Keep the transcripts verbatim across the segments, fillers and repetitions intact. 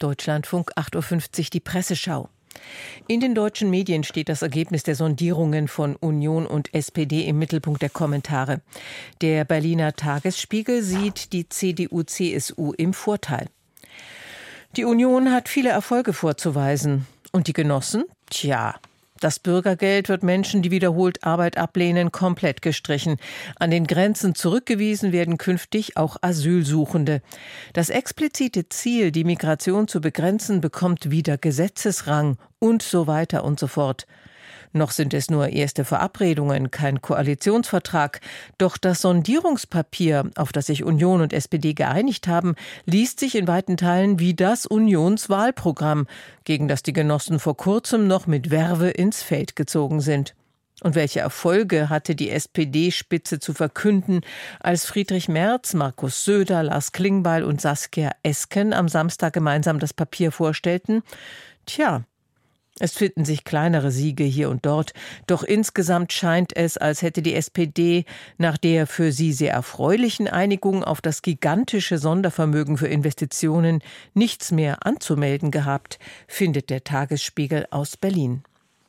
Deutschlandfunk, acht Uhr fünfzig, die Presseschau. In den deutschen Medien steht das Ergebnis der Sondierungen von Union und S P D im Mittelpunkt der Kommentare. Der Berliner Tagesspiegel sieht die C D U C S U im Vorteil. Die Union hat viele Erfolge vorzuweisen. Und die Genossen? Tja, das Bürgergeld wird Menschen, die wiederholt Arbeit ablehnen, komplett gestrichen. An den Grenzen zurückgewiesen werden künftig auch Asylsuchende. Das explizite Ziel, die Migration zu begrenzen, bekommt wieder Gesetzesrang und so weiter und so fort. Noch sind es nur erste Verabredungen, kein Koalitionsvertrag. Doch das Sondierungspapier, auf das sich Union und S P D geeinigt haben, liest sich in weiten Teilen wie das Unionswahlprogramm, gegen das die Genossen vor kurzem noch mit Verve ins Feld gezogen sind. Und welche Erfolge hatte die S P D-Spitze zu verkünden, als Friedrich Merz, Markus Söder, Lars Klingbeil und Saskia Esken am Samstag gemeinsam das Papier vorstellten? Tja, es finden sich kleinere Siege hier und dort, doch insgesamt scheint es, als hätte die S P D nach der für sie sehr erfreulichen Einigung auf das gigantische Sondervermögen für Investitionen nichts mehr anzumelden gehabt, findet der Tagesspiegel aus Berlin.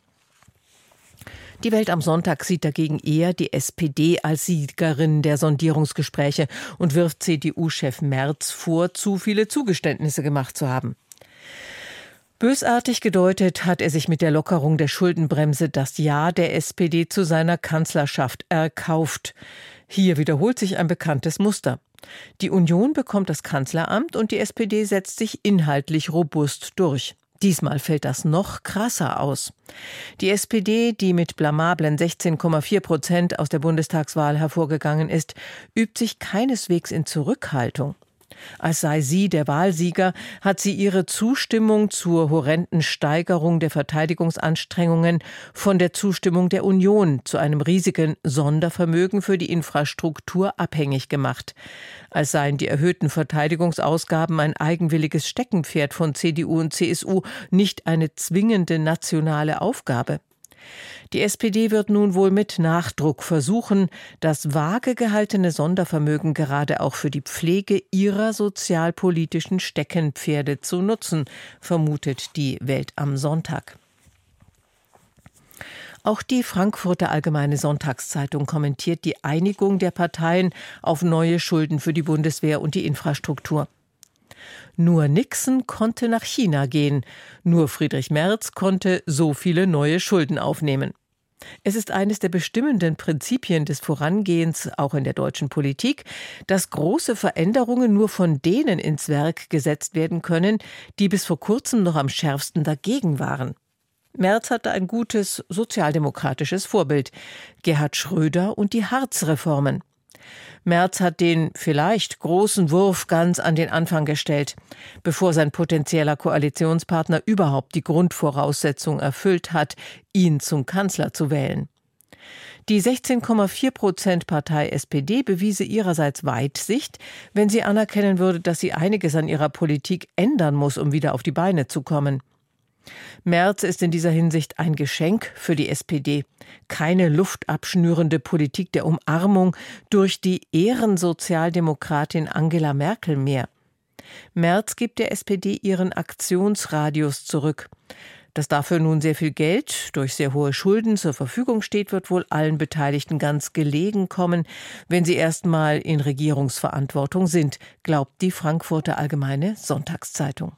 Die Welt am Sonntag sieht dagegen eher die S P D als Siegerin der Sondierungsgespräche und wirft C D U-Chef Merz vor, zu viele Zugeständnisse gemacht zu haben. Bösartig gedeutet hat er sich mit der Lockerung der Schuldenbremse das Ja der S P D zu seiner Kanzlerschaft erkauft. Hier wiederholt sich ein bekanntes Muster. Die Union bekommt das Kanzleramt und die S P D setzt sich inhaltlich robust durch. Diesmal fällt das noch krasser aus. Die S P D, die mit blamablen sechzehn Komma vier Prozent aus der Bundestagswahl hervorgegangen ist, übt sich keineswegs in Zurückhaltung. Als sei sie der Wahlsieger, hat sie ihre Zustimmung zur horrenden Steigerung der Verteidigungsanstrengungen von der Zustimmung der Union zu einem riesigen Sondervermögen für die Infrastruktur abhängig gemacht. Als seien die erhöhten Verteidigungsausgaben ein eigenwilliges Steckenpferd von C D U und C S U, nicht eine zwingende nationale Aufgabe. Die S P D wird nun wohl mit Nachdruck versuchen, das vage gehaltene Sondervermögen gerade auch für die Pflege ihrer sozialpolitischen Steckenpferde zu nutzen, vermutet die Welt am Sonntag. Auch die Frankfurter Allgemeine Sonntagszeitung kommentiert die Einigung der Parteien auf neue Schulden für die Bundeswehr und die Infrastruktur. Nur Nixon konnte nach China gehen, nur Friedrich Merz konnte so viele neue Schulden aufnehmen. Es ist eines der bestimmenden Prinzipien des Vorangehens, auch in der deutschen Politik, dass große Veränderungen nur von denen ins Werk gesetzt werden können, die bis vor kurzem noch am schärfsten dagegen waren. Merz hatte ein gutes sozialdemokratisches Vorbild, Gerhard Schröder und die Hartz-Reformen. Merz hat den vielleicht großen Wurf ganz an den Anfang gestellt, bevor sein potenzieller Koalitionspartner überhaupt die Grundvoraussetzung erfüllt hat, ihn zum Kanzler zu wählen. Die sechzehn Komma vier Prozent Partei S P D bewiese ihrerseits Weitsicht, wenn sie anerkennen würde, dass sie einiges an ihrer Politik ändern muss, um wieder auf die Beine zu kommen. Merz ist in dieser Hinsicht ein Geschenk für die S P D. Keine luftabschnürende Politik der Umarmung durch die Ehrensozialdemokratin Angela Merkel mehr. Merz gibt der S P D ihren Aktionsradius zurück. Dass dafür nun sehr viel Geld durch sehr hohe Schulden zur Verfügung steht, wird wohl allen Beteiligten ganz gelegen kommen, wenn sie erstmal in Regierungsverantwortung sind, glaubt die Frankfurter Allgemeine Sonntagszeitung.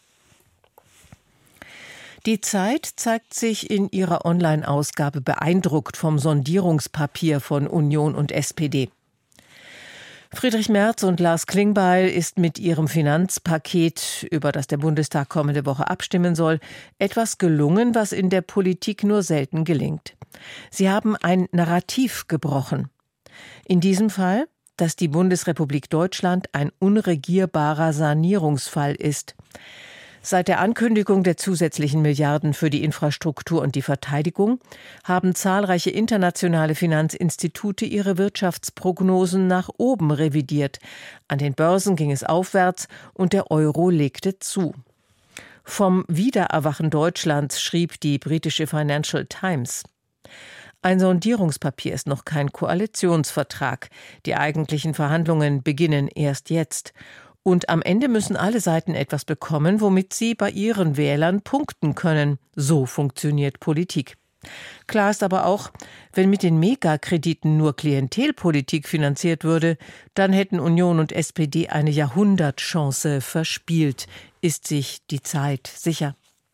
Die Zeit zeigt sich in ihrer Online-Ausgabe beeindruckt vom Sondierungspapier von Union und S P D. Friedrich Merz und Lars Klingbeil ist mit ihrem Finanzpaket, über das der Bundestag kommende Woche abstimmen soll, etwas gelungen, was in der Politik nur selten gelingt. Sie haben ein Narrativ gebrochen. In diesem Fall, dass die Bundesrepublik Deutschland ein unregierbarer Sanierungsfall ist. Seit der Ankündigung der zusätzlichen Milliarden für die Infrastruktur und die Verteidigung haben zahlreiche internationale Finanzinstitute ihre Wirtschaftsprognosen nach oben revidiert. An den Börsen ging es aufwärts und der Euro legte zu. Vom Wiedererwachen Deutschlands schrieb die britische Financial Times. Ein Sondierungspapier ist noch kein Koalitionsvertrag. Die eigentlichen Verhandlungen beginnen erst jetzt. Und am Ende müssen alle Seiten etwas bekommen, womit sie bei ihren Wählern punkten können. So funktioniert Politik. Klar ist aber auch, wenn mit den Megakrediten nur Klientelpolitik finanziert würde, dann hätten Union und S P D eine Jahrhundertchance verspielt, ist sich die Zeit sicher.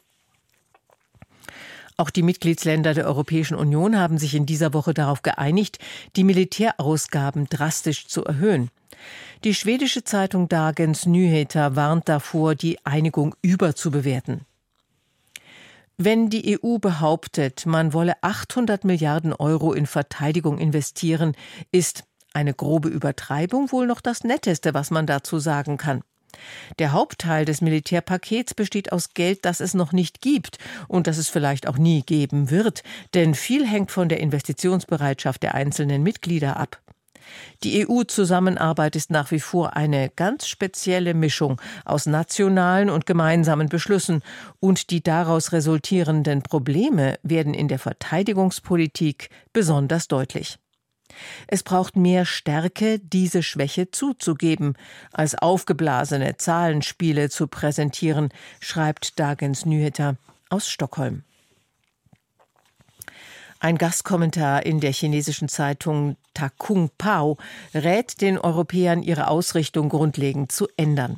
Auch die Mitgliedsländer der Europäischen Union haben sich in dieser Woche darauf geeinigt, die Militärausgaben drastisch zu erhöhen. Die schwedische Zeitung Dagens Nyheter warnt davor, die Einigung überzubewerten. Wenn die E U behauptet, man wolle achthundert Milliarden Euro in Verteidigung investieren, ist eine grobe Übertreibung wohl noch das Netteste, was man dazu sagen kann. Der Hauptteil des Militärpakets besteht aus Geld, das es noch nicht gibt und das es vielleicht auch nie geben wird, denn viel hängt von der Investitionsbereitschaft der einzelnen Mitglieder ab. Die E U-Zusammenarbeit ist nach wie vor eine ganz spezielle Mischung aus nationalen und gemeinsamen Beschlüssen und die daraus resultierenden Probleme werden in der Verteidigungspolitik besonders deutlich. Es braucht mehr Stärke, diese Schwäche zuzugeben, als aufgeblasene Zahlenspiele zu präsentieren, schreibt Dagens Nyheter aus Stockholm. Ein Gastkommentar in der chinesischen Zeitung Ta Kung Pao rät den Europäern, ihre Ausrichtung grundlegend zu ändern.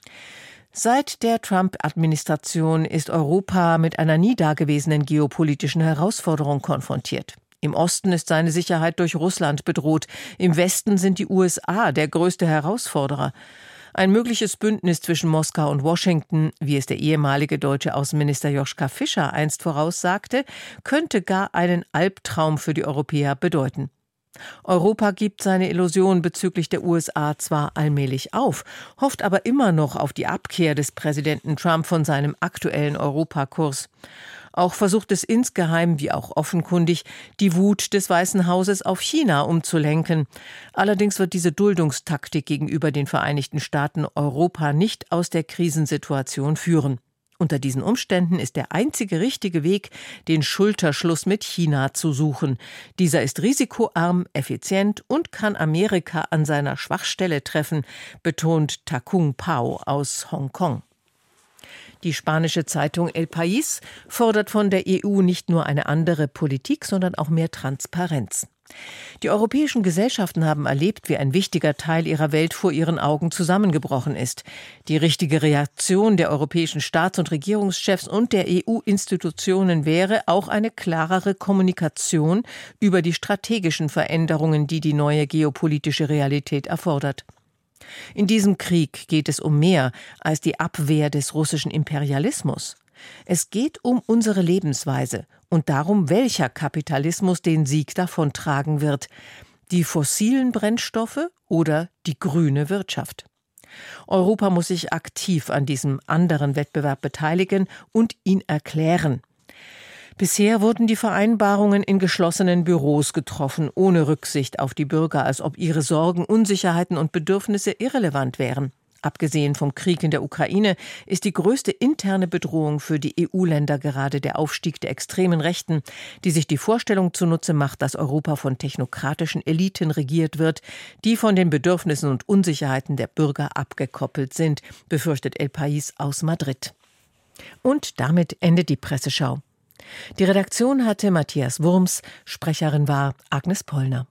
Seit der Trump-Administration ist Europa mit einer nie dagewesenen geopolitischen Herausforderung konfrontiert. Im Osten ist seine Sicherheit durch Russland bedroht. Im Westen sind die U S A der größte Herausforderer. Ein mögliches Bündnis zwischen Moskau und Washington, wie es der ehemalige deutsche Außenminister Joschka Fischer einst voraussagte, könnte gar einen Albtraum für die Europäer bedeuten. Europa gibt seine Illusion bezüglich der U S A zwar allmählich auf, hofft aber immer noch auf die Abkehr des Präsidenten Trump von seinem aktuellen Europakurs. Auch versucht es insgeheim, wie auch offenkundig, die Wut des Weißen Hauses auf China umzulenken. Allerdings wird diese Duldungstaktik gegenüber den Vereinigten Staaten Europa nicht aus der Krisensituation führen. Unter diesen Umständen ist der einzige richtige Weg, den Schulterschluss mit China zu suchen. Dieser ist risikoarm, effizient und kann Amerika an seiner Schwachstelle treffen, betont Ta Kung Pao aus Hongkong. Die spanische Zeitung El País fordert von der E U nicht nur eine andere Politik, sondern auch mehr Transparenz. Die europäischen Gesellschaften haben erlebt, wie ein wichtiger Teil ihrer Welt vor ihren Augen zusammengebrochen ist. Die richtige Reaktion der europäischen Staats- und Regierungschefs und der E U-Institutionen wäre auch eine klarere Kommunikation über die strategischen Veränderungen, die die neue geopolitische Realität erfordert. In diesem Krieg geht es um mehr als die Abwehr des russischen Imperialismus. Es geht um unsere Lebensweise und darum, welcher Kapitalismus den Sieg davontragen wird. Die fossilen Brennstoffe oder die grüne Wirtschaft. Europa muss sich aktiv an diesem anderen Wettbewerb beteiligen und ihn erklären. Bisher wurden die Vereinbarungen in geschlossenen Büros getroffen, ohne Rücksicht auf die Bürger, als ob ihre Sorgen, Unsicherheiten und Bedürfnisse irrelevant wären. Abgesehen vom Krieg in der Ukraine ist die größte interne Bedrohung für die E U-Länder gerade der Aufstieg der extremen Rechten, die sich die Vorstellung zunutze macht, dass Europa von technokratischen Eliten regiert wird, die von den Bedürfnissen und Unsicherheiten der Bürger abgekoppelt sind, befürchtet El País aus Madrid. Und damit endet die Presseschau. Die Redaktion hatte Matthias Wurms, Sprecherin war Agnes Pollner.